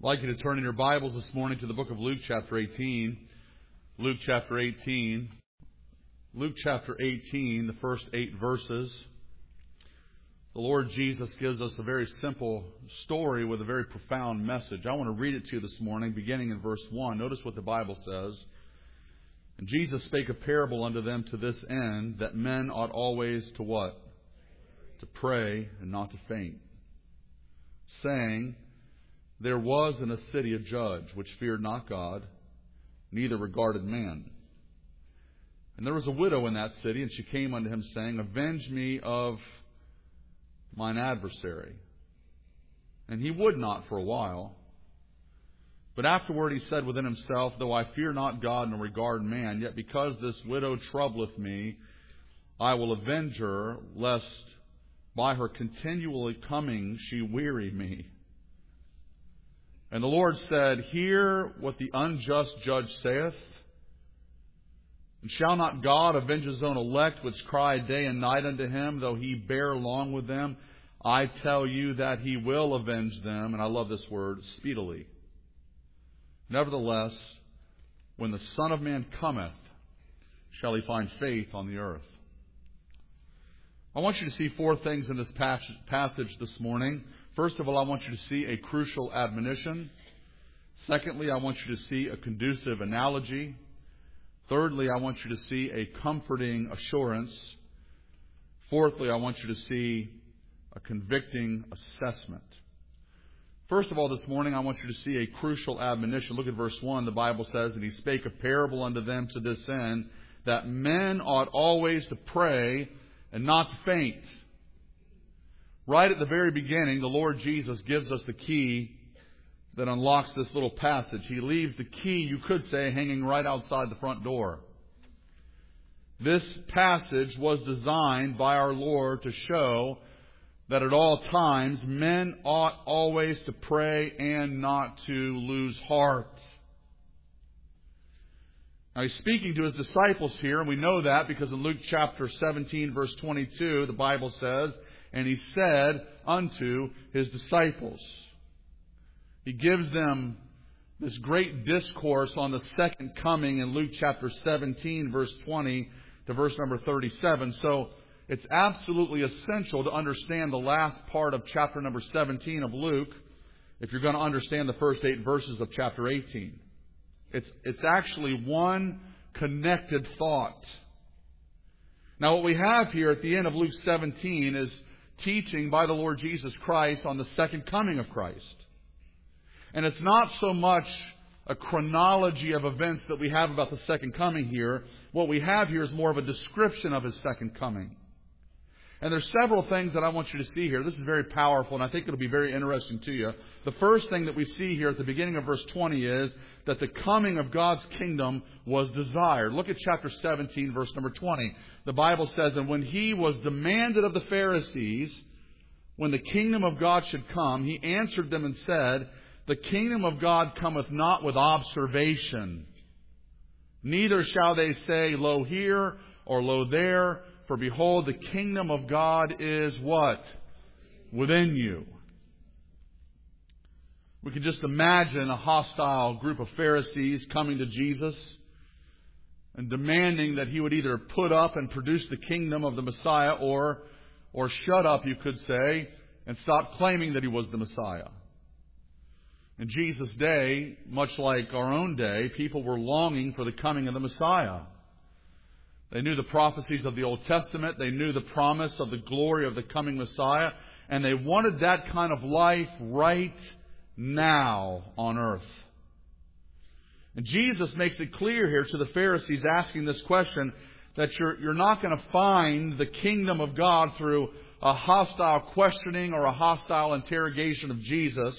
I'd like you to turn in your Bibles this morning to the book of Luke chapter 18. Luke chapter 18. Luke chapter 18, the first 8 verses. The Lord Jesus gives us a very simple story with a very profound message. I want to read it to you this morning, beginning in verse 1. Notice what the Bible says. And Jesus spake a parable unto them to this end, that men ought always to what? To pray and not to faint. Saying, there was in a city a judge which feared not God, neither regarded man. And there was a widow in that city, and she came unto him, saying, avenge me of mine adversary. And he would not for a while. But afterward he said within himself, though I fear not God nor regard man, yet because this widow troubleth me, I will avenge her, lest by her continually coming she weary me. And the Lord said, hear what the unjust judge saith. And shall not God avenge his own elect, which cry day and night unto him, though he bear long with them? I tell you that he will avenge them, and I love this word, speedily. Nevertheless, when the Son of Man cometh, shall he find faith on the earth? I want you to see 4 things in this passage this morning. First of all, I want you to see a crucial admonition. Secondly, I want you to see a conducive analogy. Thirdly, I want you to see a comforting assurance. Fourthly, I want you to see a convicting assessment. First of all, this morning, I want you to see a crucial admonition. Look at verse 1. The Bible says, and he spake a parable unto them to this end, that men ought always to pray and not to faint. Right at the very beginning, the Lord Jesus gives us the key that unlocks this little passage. He leaves the key, you could say, hanging right outside the front door. This passage was designed by our Lord to show that at all times men ought always to pray and not to lose heart. Now he's speaking to his disciples here, and we know that because in Luke chapter 17, verse 22, the Bible says, and he said unto his disciples. He gives them this great discourse on the second coming in Luke chapter 17, verse 20 to verse number 37. So it's absolutely essential to understand the last part of chapter number 17 of Luke if you're going to understand the first 8 verses of chapter 18. It's actually one connected thought. Now what we have here at the end of Luke 17 is teaching by the Lord Jesus Christ on the second coming of Christ. And it's not so much a chronology of events that we have about the second coming here. What we have here is more of a description of his second coming. And there's several things that I want you to see here. This is very powerful, and I think it'll be very interesting to you. The first thing that we see here at the beginning of verse 20 is that the coming of God's kingdom was desired. Look at chapter 17, verse number 20. The Bible says, and when he was demanded of the Pharisees, when the kingdom of God should come, he answered them and said, the kingdom of God cometh not with observation. Neither shall they say, lo here or lo there. For behold, the kingdom of God is what? Within you. We can just imagine a hostile group of Pharisees coming to Jesus and demanding that he would either put up and produce the kingdom of the Messiah or shut up, you could say, and stop claiming that he was the Messiah. In Jesus' day, much like our own day, people were longing for the coming of the Messiah. They knew the prophecies of the Old Testament. They knew the promise of the glory of the coming Messiah. And they wanted that kind of life right now on earth. And Jesus makes it clear here to the Pharisees asking this question that you're not going to find the kingdom of God through a hostile questioning or a hostile interrogation of Jesus.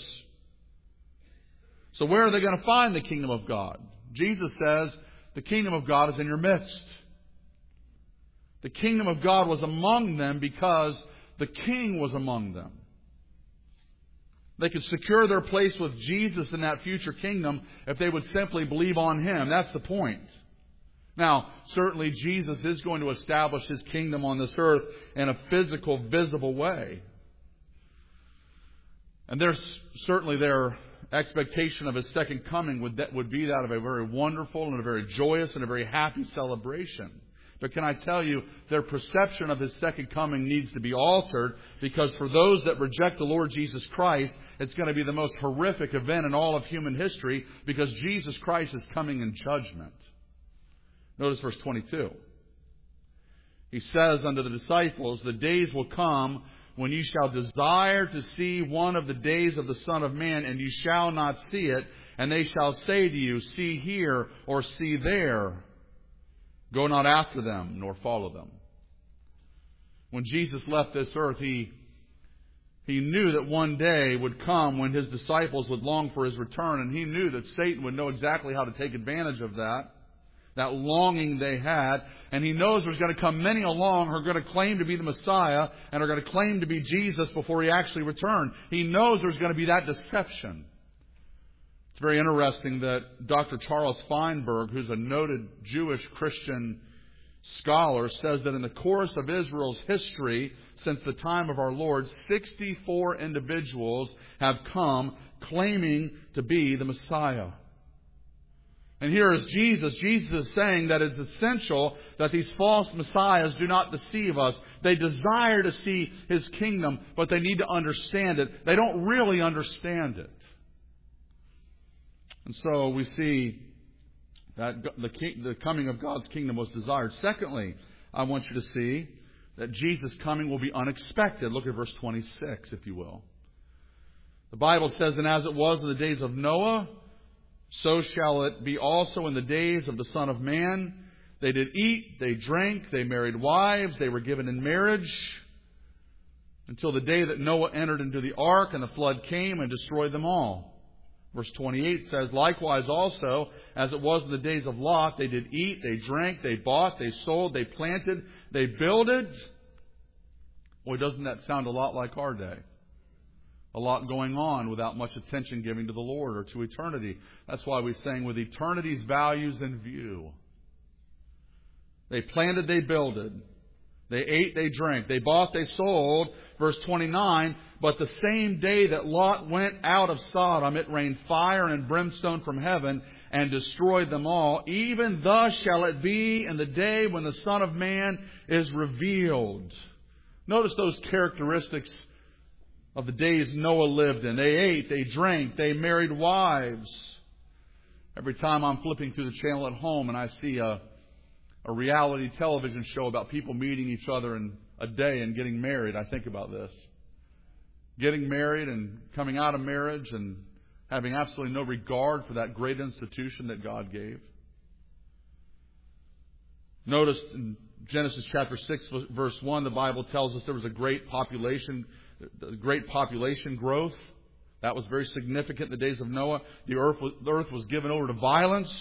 So where are they going to find the kingdom of God? Jesus says the kingdom of God is in your midst. The kingdom of God was among them because the king was among them. They could secure their place with Jesus in that future kingdom if they would simply believe on him. That's the point. Now, certainly Jesus is going to establish his kingdom on this earth in a physical, visible way. And there's certainly there expectation of His second coming would be that of a very wonderful and a very joyous and a very happy celebration. But can I tell you, their perception of His second coming needs to be altered, because for those that reject the Lord Jesus Christ, it's going to be the most horrific event in all of human history, because Jesus Christ is coming in judgment. Notice verse 22. He says unto the disciples, the days will come when you shall desire to see one of the days of the Son of Man, and you shall not see it, and they shall say to you, see here, or see there. Go not after them, nor follow them. When Jesus left this earth, He knew that one day would come when His disciples would long for His return, and He knew that Satan would know exactly how to take advantage of that longing they had. And He knows there's going to come many along who are going to claim to be the Messiah and are going to claim to be Jesus before He actually returns. He knows there's going to be that deception. It's very interesting that Dr. Charles Feinberg, who's a noted Jewish Christian scholar, says that in the course of Israel's history, since the time of our Lord, 64 individuals have come claiming to be the Messiah. And here is Jesus. Jesus is saying that it's essential that these false messiahs do not deceive us. They desire to see His kingdom, but they need to understand it. They don't really understand it. And so we see that the coming of God's kingdom was desired. Secondly, I want you to see that Jesus' coming will be unexpected. Look at verse 26, if you will. The Bible says, and as it was in the days of Noah, so shall it be also in the days of the Son of Man. They did eat, they drank, they married wives, they were given in marriage, until the day that Noah entered into the ark, and the flood came and destroyed them all. Verse 28 says, likewise also, as it was in the days of Lot, they did eat, they drank, they bought, they sold, they planted, they builded. Boy, doesn't that sound a lot like our day? A lot going on without much attention given to the Lord or to eternity. That's why we sang, with eternity's values in view. They planted, they builded. They ate, they drank. They bought, they sold. Verse 29, but the same day that Lot went out of Sodom, it rained fire and brimstone from heaven and destroyed them all. Even thus shall it be in the day when the Son of Man is revealed. Notice those characteristics of the days Noah lived in. They ate, they drank, they married wives. Every time I'm flipping through the channel at home and I see a reality television show about people meeting each other in a day and getting married, I think about this. Getting married and coming out of marriage and having absolutely no regard for that great institution that God gave. Notice in Genesis chapter 6, verse 1, the Bible tells us there was a great population growth. That was very significant in the days of Noah. The earth was given over to violence.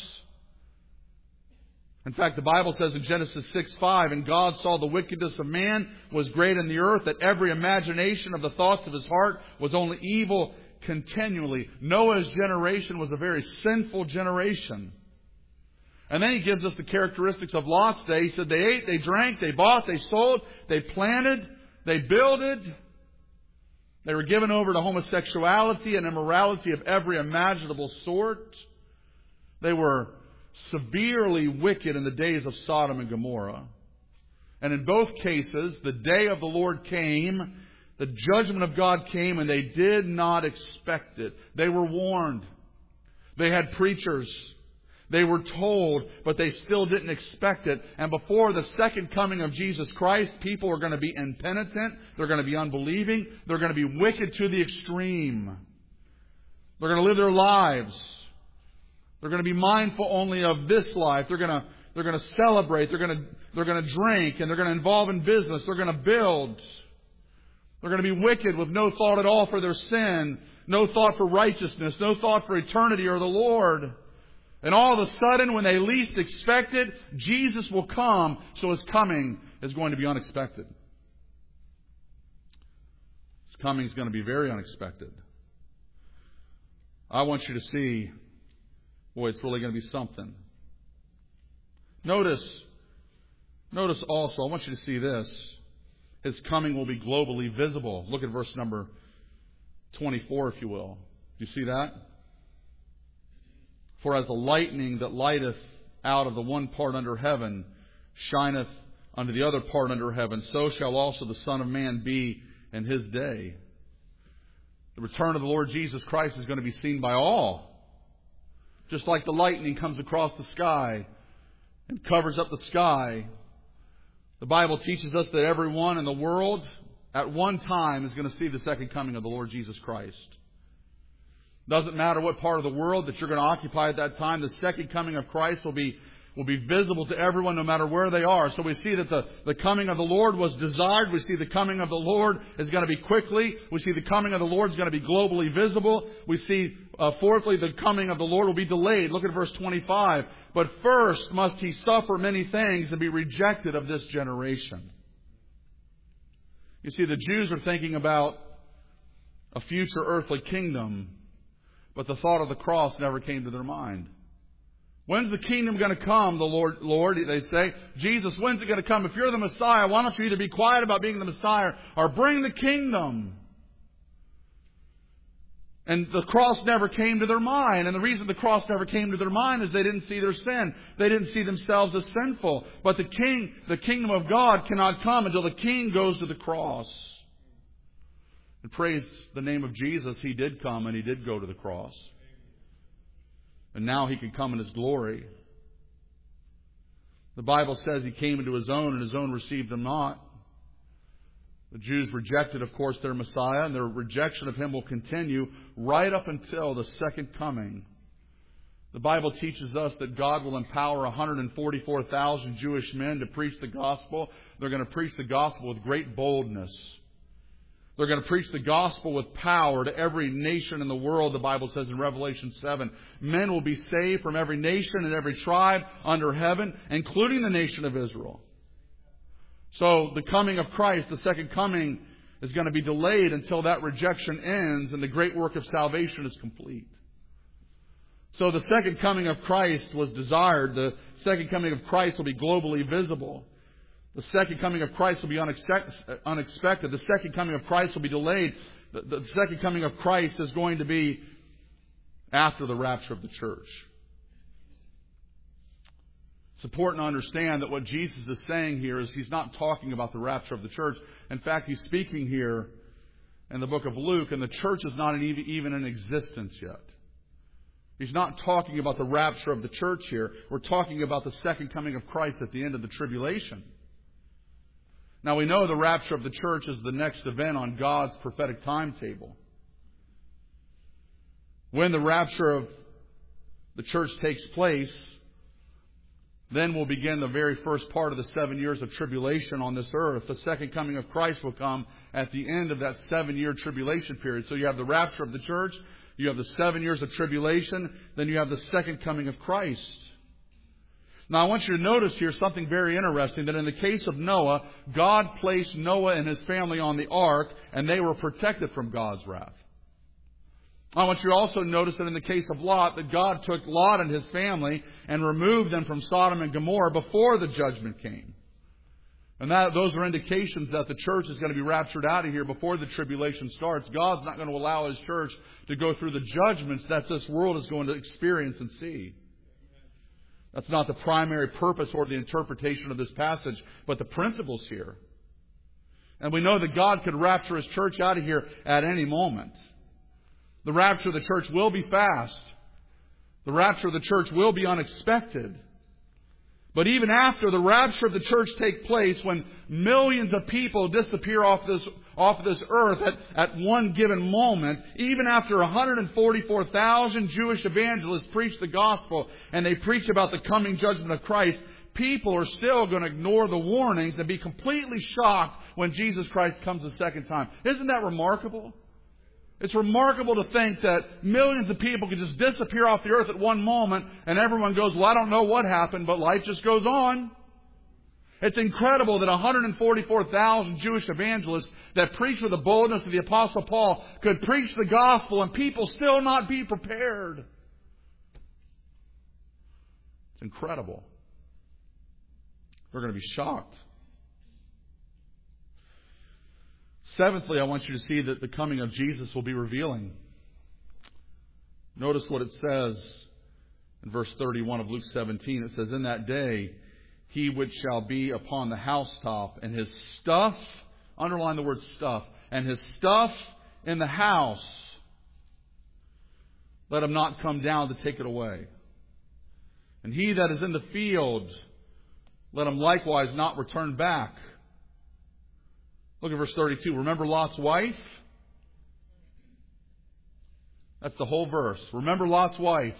In fact, the Bible says in Genesis 6:5, and God saw the wickedness of man was great in the earth, that every imagination of the thoughts of his heart was only evil continually. Noah's generation was a very sinful generation. And then he gives us the characteristics of Lot's day. He said they ate, they drank, they bought, they sold, they planted, they builded. They were given over to homosexuality and immorality of every imaginable sort. They were severely wicked in the days of Sodom and Gomorrah. And in both cases, the day of the Lord came, the judgment of God came, and they did not expect it. They were warned. They had preachers. They were told, but they still didn't expect it. And before the second coming of Jesus Christ, people are going to be impenitent. They're going to be unbelieving. They're going to be wicked to the extreme. They're going to live their lives. They're going to be mindful only of this life. They're going to celebrate. They're going to drink, and they're going to involve in business. They're going to build. They're going to be wicked with no thought at all for their sin, no thought for righteousness, no thought for eternity or the Lord. And all of a sudden, when they least expect it, Jesus will come. So His coming is going to be unexpected. His coming is going to be very unexpected. I want you to see, boy, it's really going to be something. Notice also, I want you to see this. His coming will be globally visible. Look at verse number 24, if you will. Do you see that? For as the lightning that lighteth out of the one part under heaven shineth unto the other part under heaven, so shall also the Son of Man be in His day. The return of the Lord Jesus Christ is going to be seen by all. Just like the lightning comes across the sky and covers up the sky, the Bible teaches us that everyone in the world at one time is going to see the second coming of the Lord Jesus Christ. Doesn't matter what part of the world that you're going to occupy at that time, the second coming of Christ will be visible to everyone no matter where they are. So we see that the coming of the Lord was desired. We see the coming of the Lord is going to be quickly. We see the coming of the Lord is going to be globally visible. We see, fourthly, the coming of the Lord will be delayed. Look at verse 25. But first must He suffer many things and be rejected of this generation. You see, the Jews are thinking about a future earthly kingdom, but the thought of the cross never came to their mind. When's the kingdom going to come, the Lord, they say. Jesus, when's it going to come? If you're the Messiah, why don't you either be quiet about being the Messiah or bring the kingdom? And the cross never came to their mind. And the reason the cross never came to their mind is they didn't see their sin. They didn't see themselves as sinful. But the kingdom of God cannot come until the king goes to the cross. And praise the name of Jesus, He did come and He did go to the cross. And now He can come in His glory. The Bible says He came into His own and His own received Him not. The Jews rejected, of course, their Messiah, and their rejection of Him will continue right up until the second coming. The Bible teaches us that God will empower 144,000 Jewish men to preach the gospel. They're going to preach the gospel with great boldness. They're going to preach the gospel with power to every nation in the world, the Bible says in Revelation 7. Men will be saved from every nation and every tribe under heaven, including the nation of Israel. So the coming of Christ, the second coming, is going to be delayed until that rejection ends and the great work of salvation is complete. So the second coming of Christ was desired. The second coming of Christ will be globally visible. The second coming of Christ will be unexpected. The second coming of Christ will be delayed. The second coming of Christ is going to be after the rapture of the church. It's important to understand that what Jesus is saying here is He's not talking about the rapture of the church. In fact, He's speaking here in the book of Luke, and the church is not even in existence yet. He's not talking about the rapture of the church here. We're talking about the second coming of Christ at the end of the tribulation. Now we know the rapture of the church is the next event on God's prophetic timetable. When the rapture of the church takes place, then will begin the very first part of the 7 years of tribulation on this earth. The second coming of Christ will come at the end of that 7-year tribulation period. So you have the rapture of the church, you have the 7 years of tribulation, then you have the second coming of Christ. Now I want you to notice here something very interesting, that in the case of Noah, God placed Noah and his family on the ark, and they were protected from God's wrath. I want you to also notice that in the case of Lot, that God took Lot and his family and removed them from Sodom and Gomorrah before the judgment came. And those are indications that the church is going to be raptured out of here before the tribulation starts. God's not going to allow His church to go through the judgments that this world is going to experience and see. That's not the primary purpose or the interpretation of this passage, but the principles here. And we know that God could rapture His church out of here at any moment. The rapture of the church will be fast. The rapture of the church will be unexpected. But even after the rapture of the church takes place, when millions of people disappear off this earth at one given moment, even after 144,000 Jewish evangelists preach the gospel and they preach about the coming judgment of Christ, people are still going to ignore the warnings and be completely shocked when Jesus Christ comes a second time. Isn't that remarkable? It's remarkable to think that millions of people can just disappear off the earth at one moment and everyone goes, well, I don't know what happened, but life just goes on. It's incredible that 144,000 Jewish evangelists that preach with the boldness of the Apostle Paul could preach the gospel and people still not be prepared. It's incredible. They're going to be shocked. Seventhly, I want you to see that the coming of Jesus will be revealing. Notice what it says In verse 31 of Luke 17, it says, in that day, he which shall be upon the housetop, and his stuff, underline the word stuff, and his stuff in the house, let him not come down to take it away. And he that is in the field, let him likewise not return back. Look at verse 32. Remember Lot's wife? That's the whole verse. Remember Lot's wife.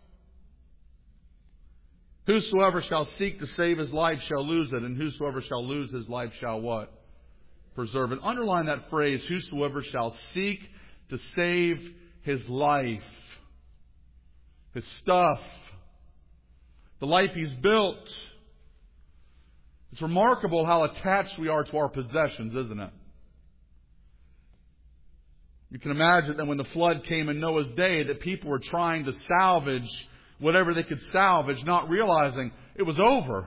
Whosoever shall seek to save his life shall lose it, and whosoever shall lose his life shall what? Preserve it. Underline that phrase, whosoever shall seek to save his life. His stuff. The life he's built. It's remarkable how attached we are to our possessions, isn't it? You can imagine that when the flood came in Noah's day, that people were trying to salvage whatever they could salvage, not realizing it was over.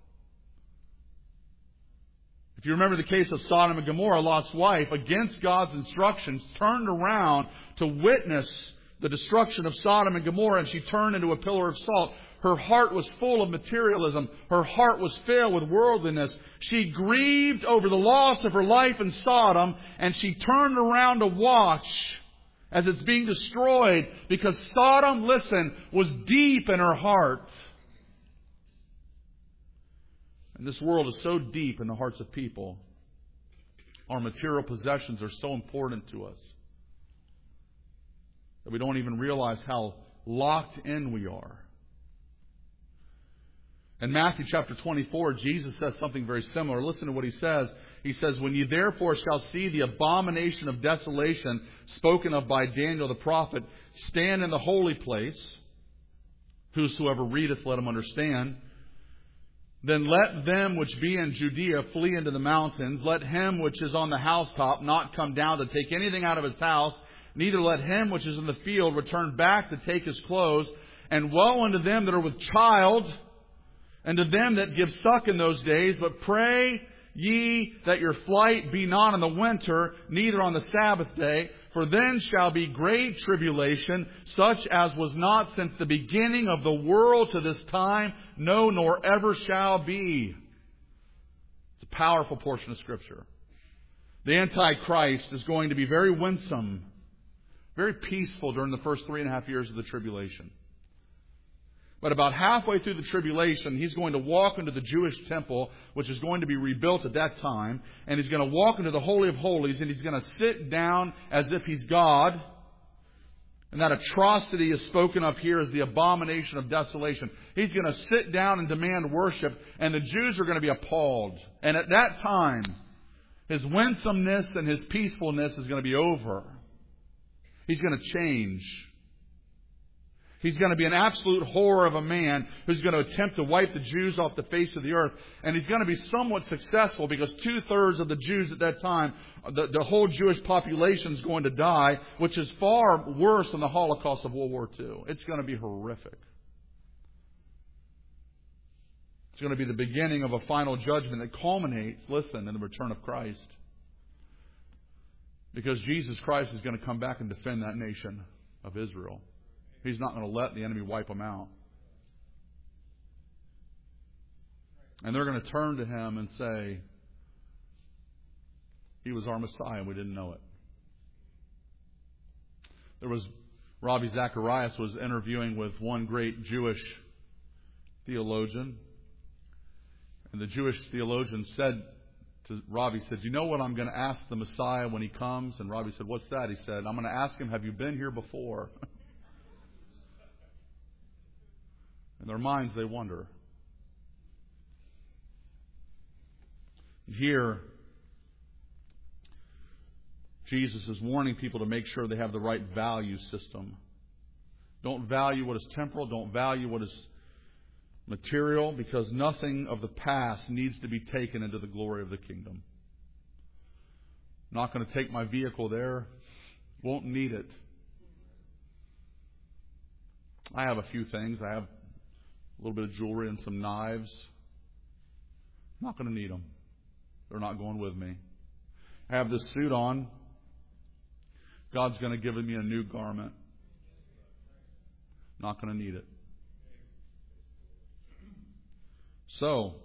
If you remember the case of Sodom and Gomorrah, Lot's wife, against God's instructions, turned around to witness the destruction of Sodom and Gomorrah, and she turned into a pillar of salt. Her heart was full of materialism. Her heart was filled with worldliness. She grieved over the loss of her life in Sodom, and she turned around to watch as it's being destroyed, because Sodom, listen, was deep in her heart. And this world is so deep in the hearts of people. Our material possessions are so important to us that we don't even realize how locked in we are. In Matthew chapter 24, Jesus says something very similar. Listen to what He says. He says, when ye therefore shall see the abomination of desolation spoken of by Daniel the prophet stand in the holy place, whosoever readeth, let him understand. Then let them which be in Judea flee into the mountains. Let him which is on the housetop not come down to take anything out of his house. Neither let him which is in the field return back to take his clothes. And woe unto them that are with child, and to them that give suck in those days. But pray ye that your flight be not in the winter, neither on the Sabbath day. For then shall be great tribulation, such as was not since the beginning of the world to this time, no, nor ever shall be. It's a powerful portion of Scripture. The Antichrist is going to be very winsome, very peaceful during the first 3.5 years of the tribulation. But about halfway through the tribulation, he's going to walk into the Jewish temple, which is going to be rebuilt at that time. And he's going to walk into the Holy of Holies, and he's going to sit down as if he's God. And that atrocity is spoken of here as the abomination of desolation. He's going to sit down and demand worship, and the Jews are going to be appalled. And at that time, his winsomeness and his peacefulness is going to be over. He's going to change. He's going to be an absolute horror of a man who's going to attempt to wipe the Jews off the face of the earth. And he's going to be somewhat successful because 2/3 of the Jews at that time, the whole Jewish population is going to die, which is far worse than the Holocaust of World War II. It's going to be horrific. It's going to be the beginning of a final judgment that culminates, listen, in the return of Christ. Because Jesus Christ is going to come back and defend that nation of Israel. He's not going to let the enemy wipe them out. And they're going to turn to Him and say, He was our Messiah and we didn't know it. Ravi Zacharias was interviewing with one great Jewish theologian. And the Jewish theologian said to Ravi, you know what I'm going to ask the Messiah when He comes? And Ravi said, what's that? He said, I'm going to ask Him, have you been here before? In their minds, they wonder. Here, Jesus is warning people to make sure they have the right value system. Don't value what is temporal. Don't value what is material, because nothing of the past needs to be taken into the glory of the kingdom. I'm not going to take my vehicle there. Won't need it. I have a few things. I have a little bit of jewelry and some knives. I'm not going to need them. They're not going with me. I have this suit on. God's going to give me a new garment. Not going to need it. So,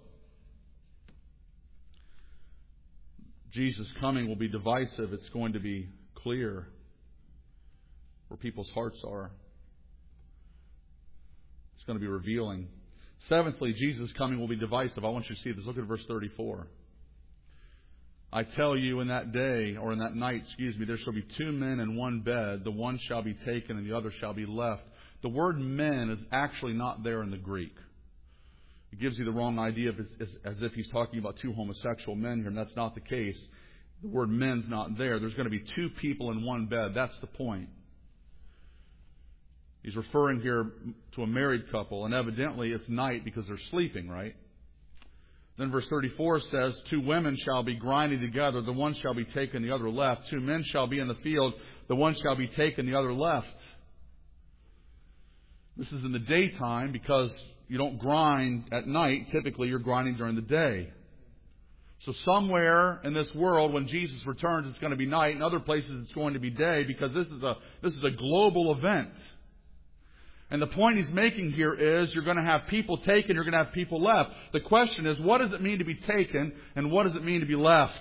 Jesus' coming will be divisive. It's going to be clear where people's hearts are. It's going to be revealing. Seventhly, Jesus' coming will be divisive. I want you to see this. Look at verse 34. I tell you, in that day, or in that night, there shall be two men in one bed. The one shall be taken and the other shall be left. The word men is actually not there in the Greek. It gives you the wrong idea as if he's talking about two homosexual men here, and that's not the case. The word men's not there. There's going to be two people in one bed. That's the point. He's referring here to a married couple, and evidently it's night because they're sleeping, right? Then verse 34 says, two women shall be grinding together, the one shall be taken, the other left. Two men shall be in the field, the one shall be taken, the other left. This is in the daytime because you don't grind at night. Typically, you're grinding during the day. So somewhere in this world, when Jesus returns, it's going to be night. In other places, it's going to be day because this is a global event. And the point he's making here is you're going to have people taken, you're going to have people left. The question is, what does it mean to be taken and what does it mean to be left?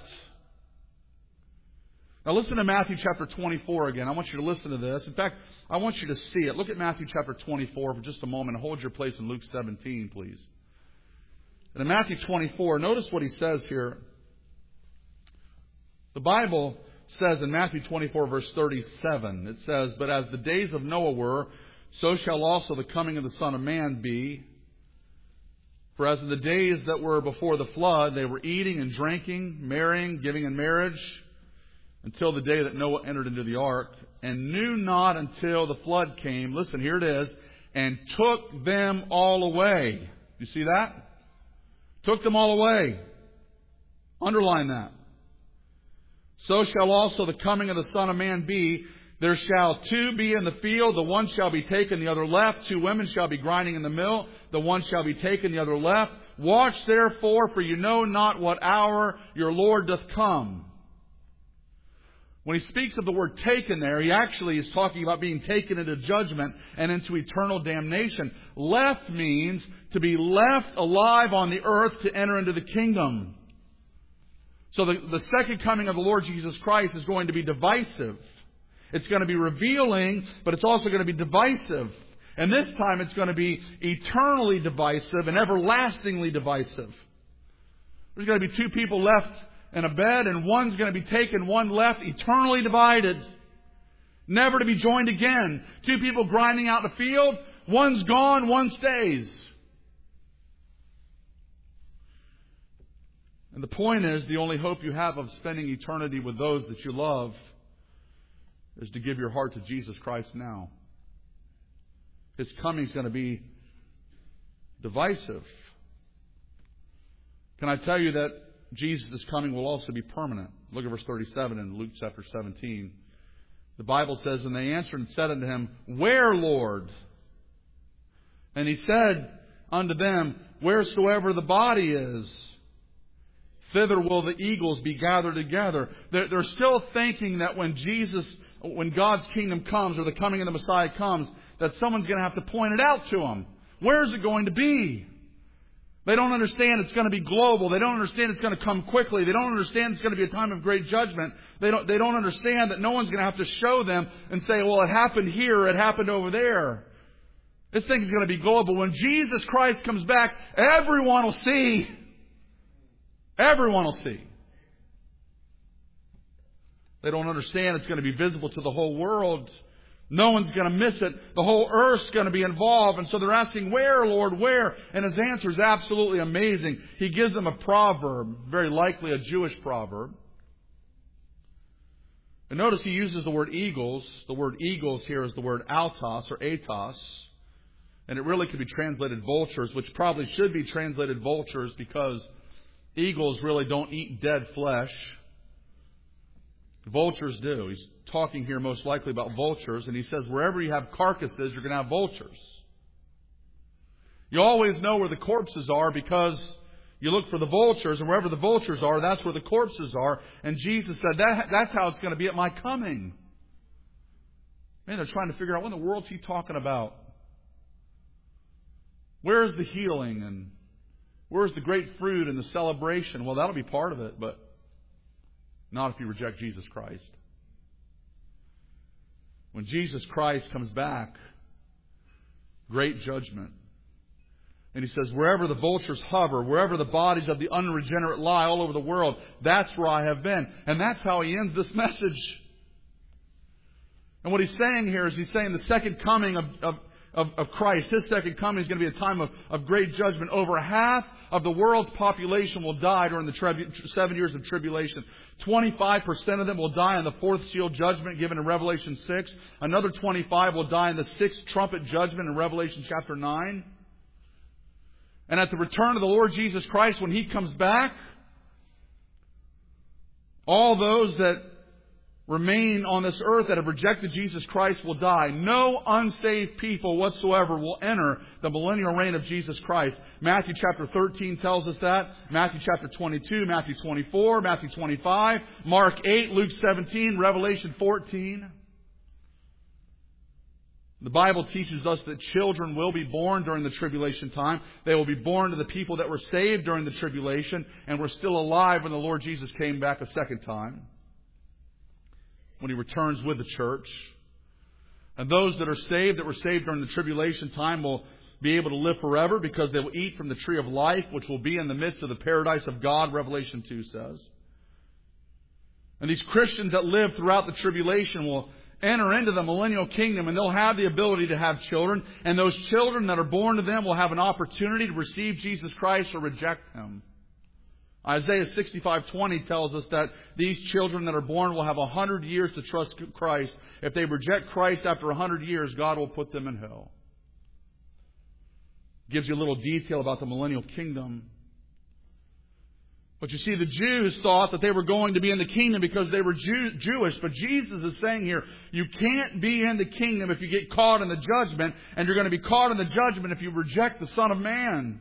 Now listen to Matthew chapter 24 again. I want you to listen to this. In fact, I want you to see it. Look at Matthew chapter 24 for just a moment. Hold your place in Luke 17, please. And in Matthew 24, notice what he says here. The Bible says in Matthew 24, verse 37, it says, but as the days of Noah were, so shall also the coming of the Son of Man be. For as in the days that were before the flood, they were eating and drinking, marrying, giving in marriage, until the day that Noah entered into the ark, and knew not until the flood came, listen, here it is, and took them all away. You see that? Took them all away. Underline that. So shall also the coming of the Son of Man be. There shall two be in the field, the one shall be taken, the other left. Two women shall be grinding in the mill, the one shall be taken, the other left. Watch therefore, for you know not what hour your Lord doth come. When he speaks of the word taken there, he actually is talking about being taken into judgment and into eternal damnation. Left means to be left alive on the earth to enter into the kingdom. So the second coming of the Lord Jesus Christ is going to be divisive. It's going to be revealing, but it's also going to be divisive. And this time it's going to be eternally divisive and everlastingly divisive. There's going to be two people left in a bed, and one's going to be taken, one left, eternally divided, never to be joined again. Two people grinding out in the field, one's gone, one stays. And the point is, the only hope you have of spending eternity with those that you love is to give your heart to Jesus Christ now. His coming is going to be divisive. Can I tell you that Jesus' coming will also be permanent? Look at verse 37 in Luke chapter 17. The Bible says, and they answered and said unto him, where, Lord? And he said unto them, wheresoever the body is, thither will the eagles be gathered together. They're still thinking that when God's kingdom comes, or the coming of the Messiah comes, that someone's going to have to point it out to them. Where is it going to be? They don't understand it's going to be global. They don't understand it's going to come quickly. They don't understand it's going to be a time of great judgment. They don't understand that no one's going to have to show them and say, well, it happened here, it happened over there. This thing is going to be global. When Jesus Christ comes back, everyone will see. Everyone will see. They don't understand it's going to be visible to the whole world. No one's going to miss it. The whole earth's going to be involved. And so they're asking, where, Lord, where? And his answer is absolutely amazing. He gives them a proverb, very likely a Jewish proverb. And notice he uses the word eagles. The word eagles here is the word autos or atos. And it really could be translated vultures, which probably should be translated vultures because eagles really don't eat dead flesh. Vultures do. He's talking here most likely about vultures. And he says wherever you have carcasses, you're going to have vultures. You always know where the corpses are because you look for the vultures. And wherever the vultures are, that's where the corpses are. And Jesus said that's how it's going to be at my coming. Man, they're trying to figure out what in the world's he talking about. Where's the healing? And Where's the great fruit and the celebration? Well, that'll be part of it, but not if you reject Jesus Christ. When Jesus Christ comes back, great judgment. And He says, wherever the vultures hover, wherever the bodies of the unregenerate lie all over the world, that's where I have been. And that's how He ends this message. And what He's saying here is He's saying the second coming of Christ, His second coming is going to be a time of great judgment. Over half of the world's population will die during the 7 years of tribulation. 25% of them will die in the fourth seal judgment given in Revelation 6. Another 25 will die in the sixth trumpet judgment in Revelation chapter 9. And at the return of the Lord Jesus Christ, when He comes back, all those that remain on this earth that have rejected Jesus Christ will die. No unsaved people whatsoever will enter the millennial reign of Jesus Christ. Matthew chapter 13 tells us that. Matthew chapter 22, Matthew 24, Matthew 25, Mark 8, Luke 17, Revelation 14. The Bible teaches us that children will be born during the tribulation time. They will be born to the people that were saved during the tribulation and were still alive when the Lord Jesus came back a second time, when He returns with the church. And those that are saved, that were saved during the tribulation time, will be able to live forever because they will eat from the tree of life, which will be in the midst of the paradise of God, Revelation 2 says. And these Christians that live throughout the tribulation will enter into the millennial kingdom, and they'll have the ability to have children. And those children that are born to them will have an opportunity to receive Jesus Christ or reject Him. Isaiah 65:20 tells us that these children that are born will have 100 years to trust Christ. If they reject Christ after 100 years, God will put them in hell. Gives you a little detail about the millennial kingdom. But you see, the Jews thought that they were going to be in the kingdom because they were Jewish. But Jesus is saying here, you can't be in the kingdom if you get caught in the judgment. And you're going to be caught in the judgment if you reject the Son of Man.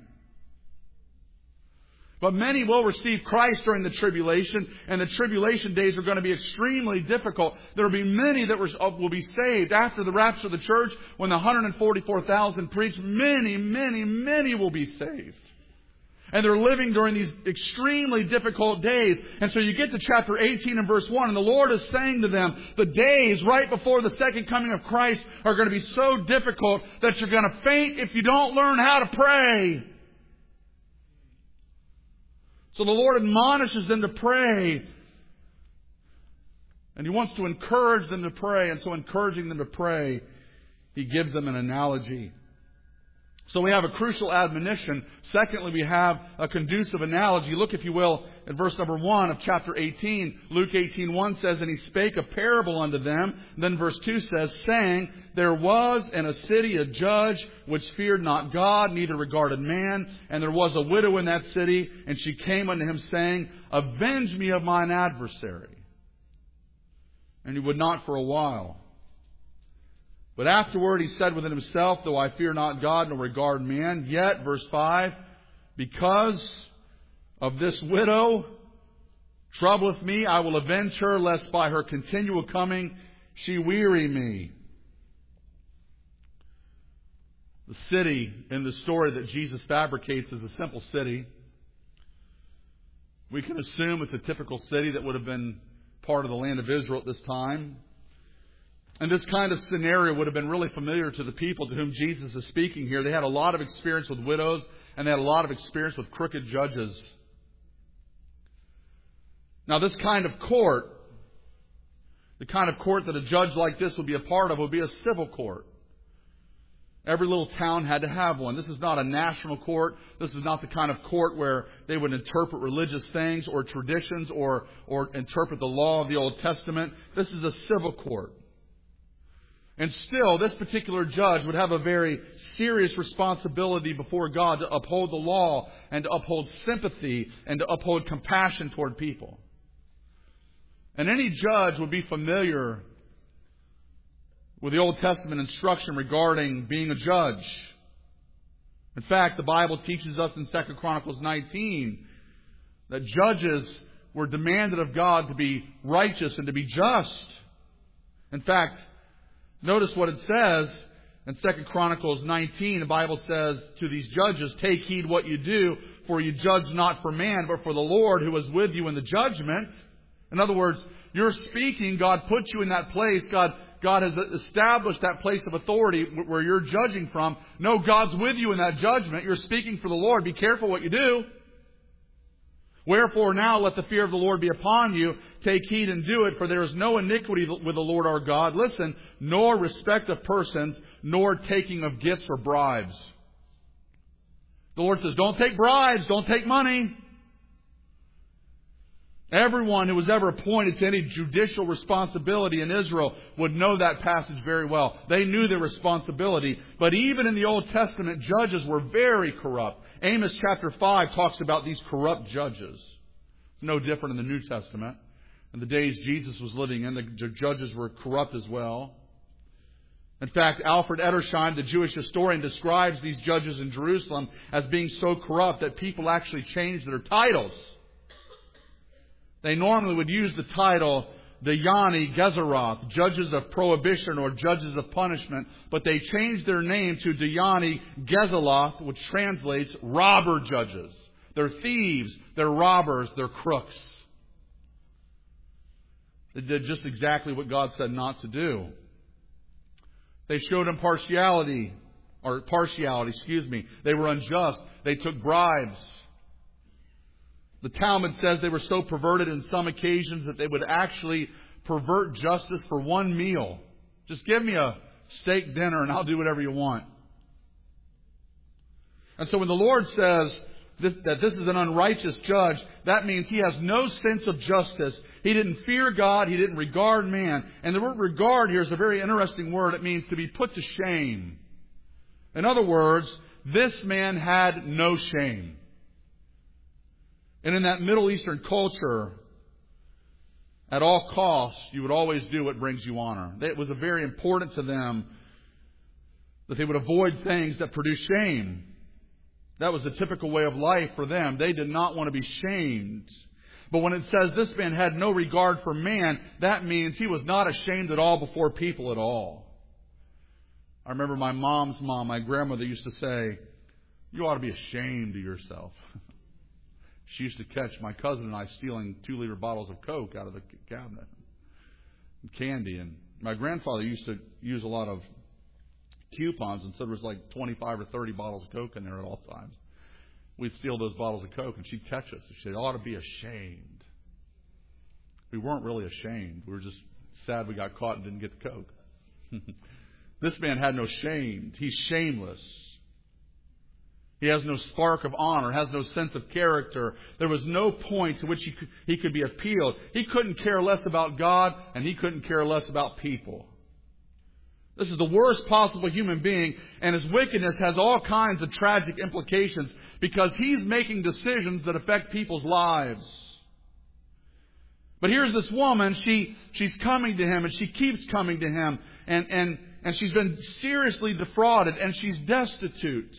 But many will receive Christ during the tribulation. And the tribulation days are going to be extremely difficult. There will be many that will be saved after the rapture of the church. When the 144,000 preach, many will be saved. And they're living during these extremely difficult days. And so you get to chapter 18 and verse 1, and the Lord is saying to them, the days right before the second coming of Christ are going to be so difficult that you're going to faint if you don't learn how to pray. So the Lord admonishes them to pray. And He wants to encourage them to pray. And so encouraging them to pray, He gives them an analogy. So we have a crucial admonition. Secondly, we have a conducive analogy. Look, if you will, at verse number 1 of chapter 18. Luke 18:1 says, and He spake a parable unto them. And then verse 2 says, saying, there was in a city a judge which feared not God, neither regarded man. And there was a widow in that city, and she came unto him, saying, avenge me of mine adversary. And he would not for a while. But afterward he said within himself, though I fear not God nor regard man, yet, verse 5, because of this widow troubleth me, I will avenge her, lest by her continual coming she weary me. The city in the story that Jesus fabricates is a simple city. We can assume it's a typical city that would have been part of the land of Israel at this time. And this kind of scenario would have been really familiar to the people to whom Jesus is speaking here. They had a lot of experience with widows, and they had a lot of experience with crooked judges. Now, this kind of court, the kind of court that a judge like this would be a part of, would be a civil court. Every little town had to have one. This is not a national court. This is not the kind of court where they would interpret religious things or traditions or interpret the law of the Old Testament. This is a civil court. And still, this particular judge would have a very serious responsibility before God to uphold the law and to uphold sympathy and to uphold compassion toward people. And any judge would be familiar with the Old Testament instruction regarding being a judge. In fact, the Bible teaches us in 2 Chronicles 19 that judges were demanded of God to be righteous and to be just. In fact, notice what it says In 2 Chronicles 19, the Bible says to these judges, "Take heed what you do, for you judge not for man, but for the Lord who is with you in the judgment." In other words, you're speaking, God puts you in that place, God has established that place of authority where you're judging from. No, God's with you in that judgment. You're speaking for the Lord. Be careful what you do. "Wherefore now let the fear of the Lord be upon you. Take heed and do it, for there is no iniquity with the Lord our God." Listen, "nor respect of persons, nor taking of gifts or bribes." The Lord says, don't take bribes, don't take money. Everyone who was ever appointed to any judicial responsibility in Israel would know that passage very well. They knew their responsibility. But even in the Old Testament, judges were very corrupt. Amos chapter 5 talks about these corrupt judges. It's no different in the New Testament. In the days Jesus was living in, the judges were corrupt as well. In fact, Alfred Edersheim, the Jewish historian, describes these judges in Jerusalem as being so corrupt that people actually changed their titles. They normally would use the title Dayani Gezeroth, judges of prohibition or judges of punishment, but they changed their name to Dayani Gezeloth, which translates robber judges. They're thieves, they're robbers, they're crooks. They did just exactly what God said not to do. They showed partiality. They were unjust. They took bribes. The Talmud says they were so perverted in some occasions that they would actually pervert justice for one meal. Just give me a steak dinner and I'll do whatever you want. And so when the Lord says that this is an unrighteous judge, that means he has no sense of justice. He didn't fear God. He didn't regard man. And the word regard here is a very interesting word. It means to be put to shame. In other words, this man had no shame. And in that Middle Eastern culture, at all costs, you would always do what brings you honor. It was very important to them that they would avoid things that produce shame. That was the typical way of life for them. They did not want to be shamed. But when it says this man had no regard for man, that means he was not ashamed at all before people at all. I remember my mom's mom, my grandmother, used to say, "You ought to be ashamed of yourself." She used to catch my cousin and I stealing 2-liter bottles of Coke out of the cabinet. And candy. And my grandfather used to use a lot of coupons, and so there was like 25 or 30 bottles of Coke in there at all times. We'd steal those bottles of Coke and she'd catch us. She'd say, "Ought to be ashamed." We weren't really ashamed. We were just sad we got caught and didn't get the Coke. This man had no shame. He's shameless. He has no spark of honor, has no sense of character. There was no point to which he could be appealed. He couldn't care less about God, and he couldn't care less about people. This is the worst possible human being, and his wickedness has all kinds of tragic implications because he's making decisions that affect people's lives. But here's this woman, she's coming to him, and she keeps coming to him, and she's been seriously defrauded, and she's destitute.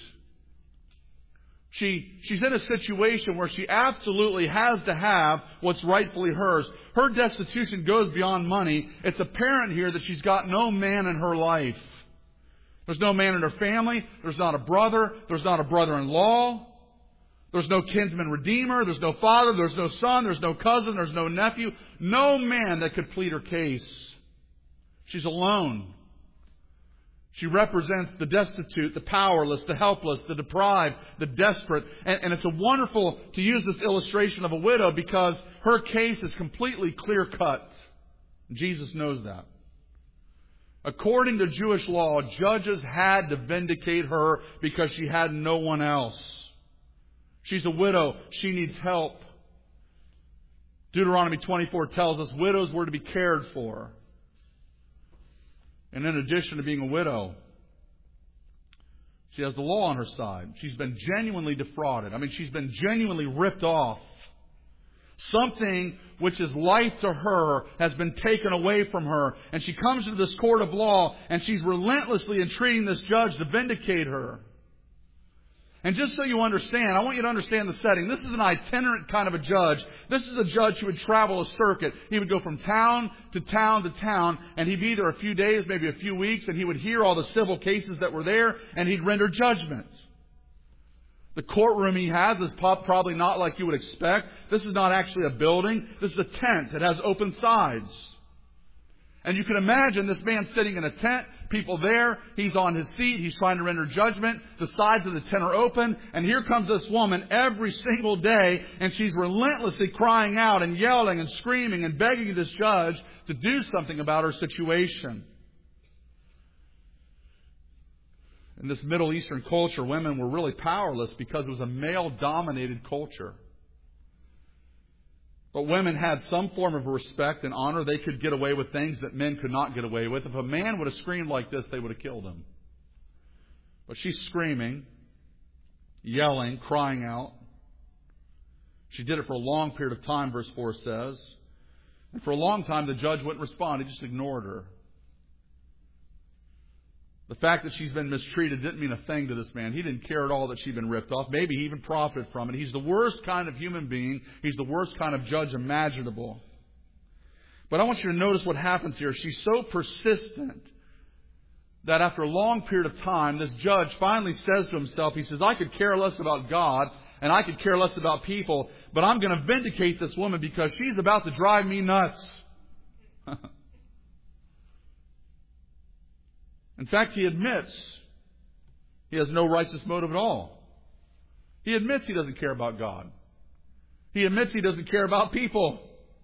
She's in a situation where she absolutely has to have what's rightfully hers. Her destitution goes beyond money. It's apparent here that she's got no man in her life. There's no man in her family. There's not a brother. There's not a brother-in-law. There's no kinsman redeemer. There's no father. There's no son. There's no cousin. There's no nephew. No man that could plead her case. She's alone. She represents the destitute, the powerless, the helpless, the deprived, the desperate. And it's a wonderful to use this illustration of a widow because her case is completely clear-cut. Jesus knows that. According to Jewish law, judges had to vindicate her because she had no one else. She's a widow. She needs help. Deuteronomy 24 tells us widows were to be cared for. And in addition to being a widow, she has the law on her side. She's been genuinely defrauded. She's been genuinely ripped off. Something which is life to her has been taken away from her. And she comes to this court of law and she's relentlessly entreating this judge to vindicate her. And just so you understand, I want you to understand the setting. This is an itinerant kind of a judge. This is a judge who would travel a circuit. He would go from town to town to town, and he'd be there a few days, maybe a few weeks, and he would hear all the civil cases that were there, and he'd render judgment. The courtroom he has is probably not like you would expect. This is not actually a building. This is a tent. It has open sides. And you can imagine this man sitting in a tent, people there, he's on his seat, he's trying to render judgment, the sides of the tent are open, and here comes this woman every single day, and she's relentlessly crying out and yelling and screaming and begging this judge to do something about her situation. In this Middle Eastern culture, women were really powerless because it was a male-dominated culture. But women had some form of respect and honor. They could get away with things that men could not get away with. If a man would have screamed like this, they would have killed him. But she's screaming, yelling, crying out. She did it for a long period of time, verse 4 says. And for a long time, the judge wouldn't respond. He just ignored her. The fact that she's been mistreated didn't mean a thing to this man. He didn't care at all that she'd been ripped off. Maybe he even profited from it. He's the worst kind of human being. He's the worst kind of judge imaginable. But I want you to notice what happens here. She's so persistent that after a long period of time, this judge finally says to himself, he says, I could care less about God and I could care less about people, but I'm going to vindicate this woman because she's about to drive me nuts. In fact, he admits he has no righteous motive at all. He admits he doesn't care about God. He admits he doesn't care about people.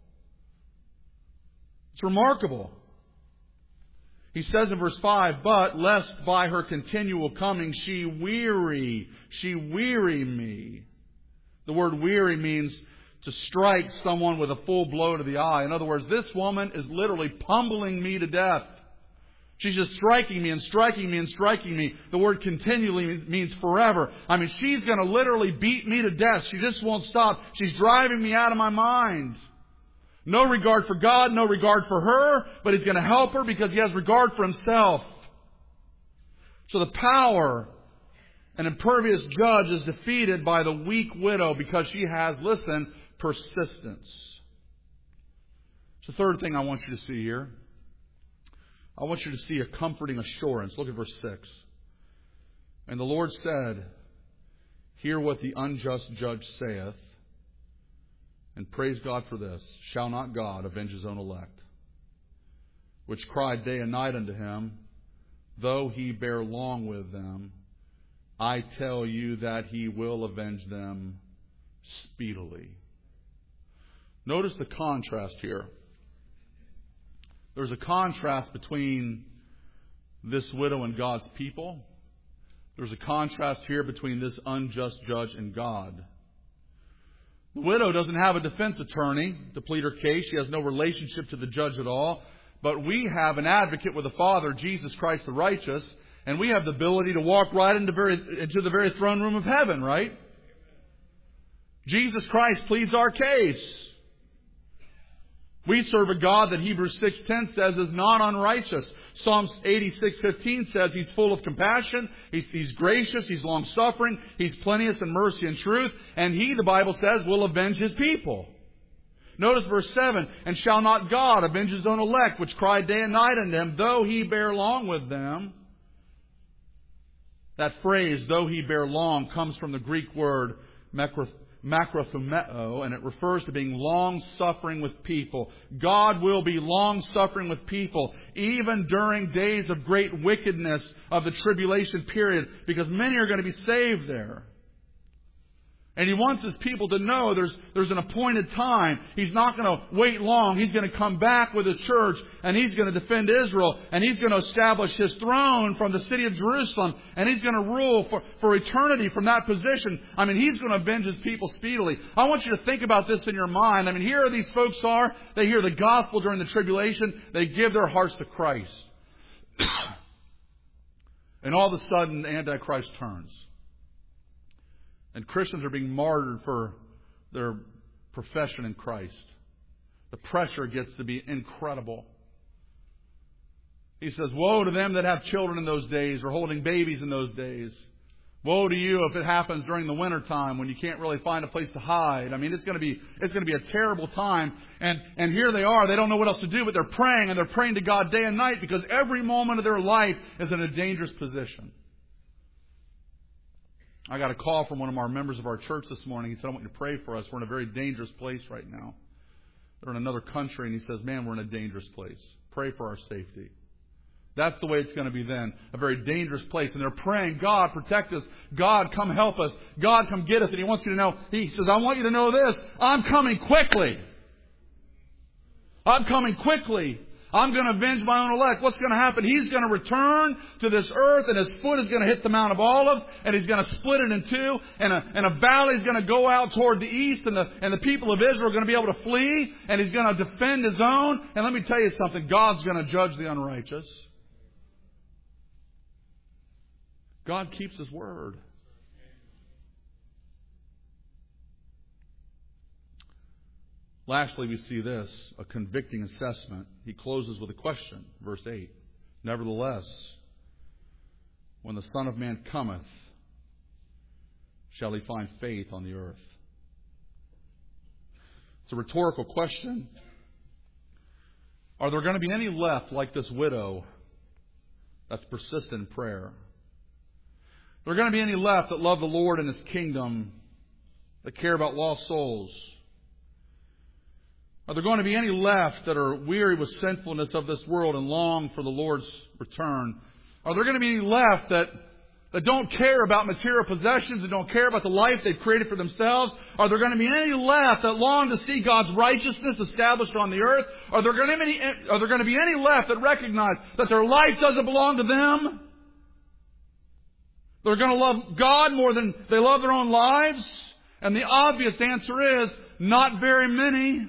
It's remarkable. He says in verse 5, but lest by her continual coming she weary me. The word weary means to strike someone with a full blow to the eye. In other words, this woman is literally pummeling me to death. She's just striking me and striking me and striking me. The word continually means forever. I mean, she's going to literally beat me to death. She just won't stop. She's driving me out of my mind. No regard for God, no regard for her, but He's going to help her because He has regard for Himself. So the power and impervious judge is defeated by the weak widow because she has, listen, persistence. It's the third thing I want you to see here. I want you to see a comforting assurance. Look at verse 6. And the Lord said, hear what the unjust judge saith, and praise God for this. Shall not God avenge His own elect, which cried day and night unto Him, though He bear long with them? I tell you that He will avenge them speedily. Notice the contrast here. There's a contrast between this widow and God's people. There's a contrast here between this unjust judge and God. The widow doesn't have a defense attorney to plead her case. She has no relationship to the judge at all. But we have an advocate with the Father, Jesus Christ the righteous, and we have the ability to walk right into the very throne room of heaven, right? Jesus Christ pleads our case. We serve a God that Hebrews 6:10 says is not unrighteous. Psalms 86:15 says He's full of compassion, He's gracious, He's long-suffering, He's plenteous in mercy and truth, and He, the Bible says, will avenge His people. Notice verse 7, and shall not God avenge His own elect, which cry day and night unto Him, though He bear long with them? That phrase, though He bear long, comes from the Greek word macrothumeo, and it refers to being long-suffering with people. God will be long-suffering with people, even during days of great wickedness of the tribulation period, because many are going to be saved there. And He wants His people to know there's an appointed time. He's not going to wait long. He's going to come back with His church, and He's going to defend Israel, and He's going to establish His throne from the city of Jerusalem, and He's going to rule for eternity from that position. I mean, He's going to avenge His people speedily. I want you to think about this in your mind. I mean, here these folks are. They hear the gospel during the tribulation. They give their hearts to Christ. And all of a sudden, the Antichrist turns. And Christians are being martyred for their profession in Christ. The pressure gets to be incredible. He says, woe to them that have children in those days, or holding babies in those days. Woe to you if it happens during the wintertime when you can't really find a place to hide. I mean, it's going to be a terrible time. And here they are. They don't know what else to do, but they're praying, and they're praying to God day and night because every moment of their life is in a dangerous position. I got a call from one of our members of our church this morning. He said, I want you to pray for us. We're in a very dangerous place right now. They're in another country, and he says, man, we're in a dangerous place. Pray for our safety. That's the way it's going to be then. A very dangerous place. And they're praying, God, protect us. God, come help us. God, come get us. And He wants you to know, He says, I want you to know this. I'm coming quickly. I'm coming quickly. I'm going to avenge my own elect. What's going to happen? He's going to return to this earth, and His foot is going to hit the Mount of Olives, and He's going to split it in two, and a valley is going to go out toward the east, and the people of Israel are going to be able to flee, and He's going to defend His own. And let me tell you something. God's going to judge the unrighteous. God keeps His word. Lastly, we see this, a convicting assessment. He closes with a question, verse 8. Nevertheless, when the Son of Man cometh, shall He find faith on the earth? It's a rhetorical question. Are there going to be any left like this widow that's persistent in prayer? Are there going to be any left that love the Lord and His kingdom, that care about lost souls? Are there going to be any left that are weary with sinfulness of this world and long for the Lord's return? Are there going to be any left that don't care about material possessions and don't care about the life they've created for themselves? Are there going to be any left that long to see God's righteousness established on the earth? Are there going to be any left that recognize that their life doesn't belong to them? They're going to love God more than they love their own lives? And the obvious answer is, not very many.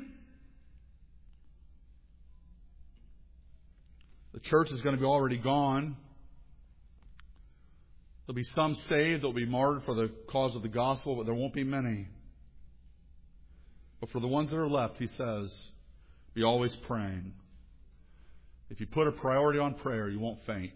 The church is going to be already gone. There'll be some saved that will be martyred for the cause of the gospel, but there won't be many. But for the ones that are left, He says, be always praying. If you put a priority on prayer, you won't faint.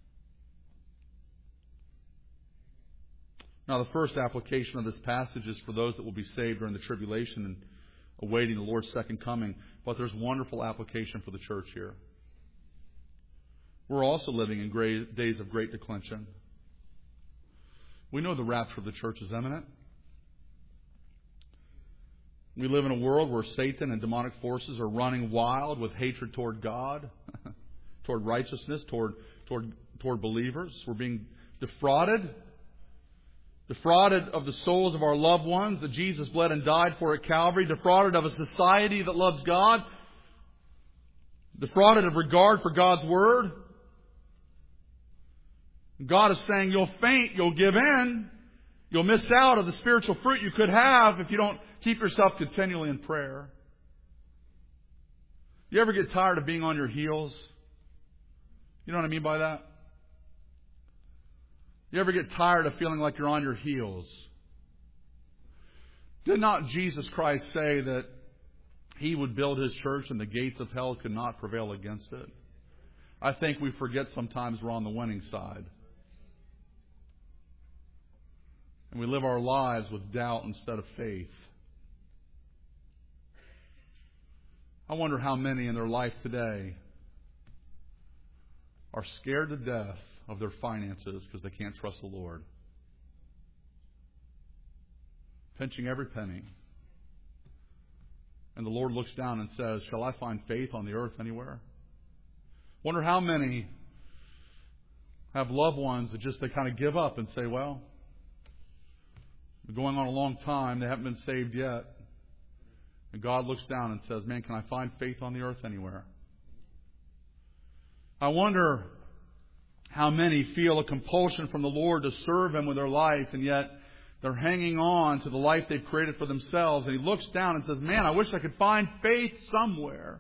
Now, the first application of this passage is for those that will be saved during the tribulation and awaiting the Lord's second coming. But there's wonderful application for the church here. We're also living in days of great declension. We know the rapture of the church is imminent. We live in a world where Satan and demonic forces are running wild with hatred toward God, toward righteousness, toward believers. We're being defrauded of the souls of our loved ones that Jesus bled and died for at Calvary, defrauded of a society that loves God, defrauded of regard for God's Word. God is saying you'll faint, you'll give in, you'll miss out of the spiritual fruit you could have if you don't keep yourself continually in prayer. You ever get tired of being on your heels? You know what I mean by that? You ever get tired of feeling like you're on your heels? Did not Jesus Christ say that He would build His church and the gates of hell could not prevail against it? I think we forget sometimes we're on the winning side. And we live our lives with doubt instead of faith. I wonder how many in their life today are scared to death of their finances because they can't trust the Lord. Pinching every penny. And the Lord looks down and says, shall I find faith on the earth anywhere? Wonder how many have loved ones that just they kind of give up and say, well, been going on a long time, they haven't been saved yet. And God looks down and says, man, can I find faith on the earth anywhere? I wonder how many feel a compulsion from the Lord to serve Him with their life, and yet they're hanging on to the life they've created for themselves. And He looks down and says, man, I wish I could find faith somewhere.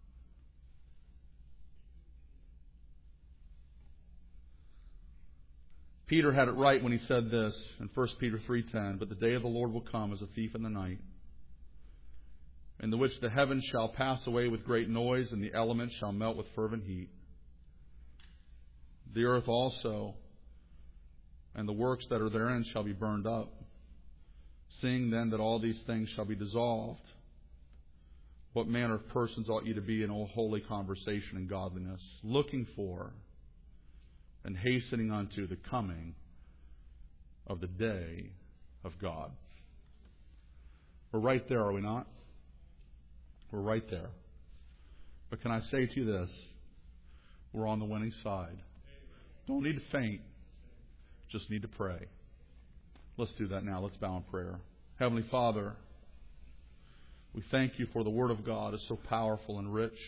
Peter had it right when he said this in 1 Peter 3:10, but the day of the Lord will come as a thief in the night, in the which the heavens shall pass away with great noise, and the elements shall melt with fervent heat. The earth also and the works that are therein shall be burned up. Seeing then that all these things shall be dissolved, what manner of persons ought ye to be in all holy conversation and godliness, looking for and hastening unto the coming of the day of God? We're right there, are we not? We're right there. But can I say to you this? We're on the winning side. Don't need to faint. Just need to pray. Let's do that now. Let's bow in prayer. Heavenly Father, we thank you for the Word of God. It's so powerful and rich.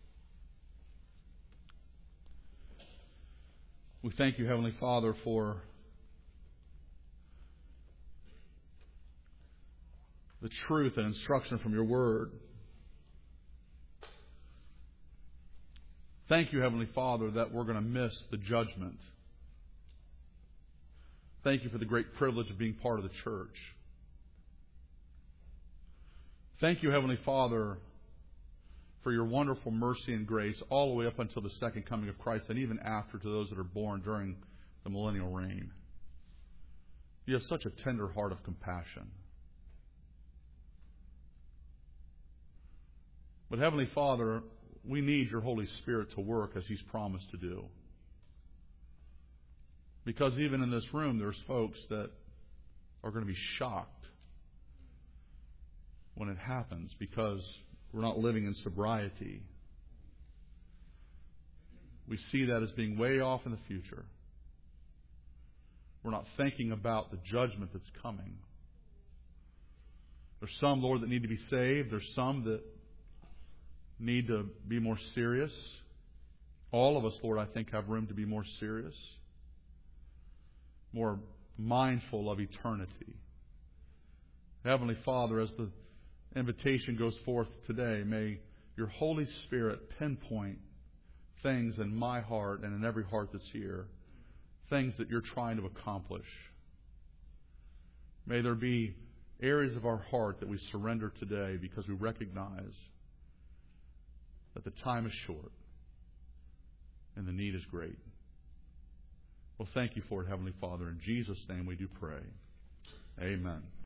We thank you, Heavenly Father, for the truth and instruction from your Word. Thank you, Heavenly Father, that we're going to miss the judgment. Thank you for the great privilege of being part of the church. Thank you, Heavenly Father, for your wonderful mercy and grace all the way up until the second coming of Christ, and even after to those that are born during the millennial reign. You have such a tender heart of compassion. But Heavenly Father, we need your Holy Spirit to work as He's promised to do. Because even in this room, there's folks that are going to be shocked when it happens because we're not living in sobriety. We see that as being way off in the future. We're not thinking about the judgment that's coming. There's some, Lord, that need to be saved. There's some that need to be more serious. All of us, Lord, I think have room to be more serious, more mindful of eternity. Heavenly Father, as the invitation goes forth today, may your Holy Spirit pinpoint things in my heart and in every heart that's here, things that you're trying to accomplish. May there be areas of our heart that we surrender today because we recognize that the time is short and the need is great. Well, thank you for it, Heavenly Father. In Jesus' name we do pray. Amen.